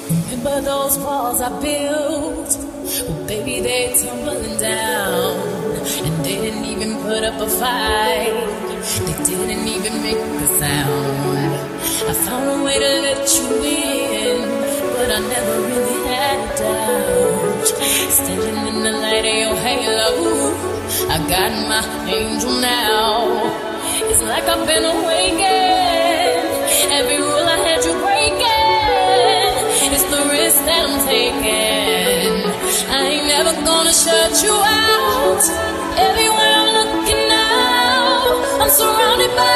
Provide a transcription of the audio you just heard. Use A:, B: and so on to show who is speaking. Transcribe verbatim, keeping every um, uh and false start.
A: Remember those walls I built? Well, baby, they tumbling down. And they didn't even put up a fight. They didn't even make a sound. I found a way to let you in, but I never really had a doubt. Standing in the light of your halo, I got my angel now. It's like I've been awakened. Every rule I had you breaking, it's the risk that I'm taking. I ain't never gonna shut you out. Everywhere I'm looking now, I'm surrounded by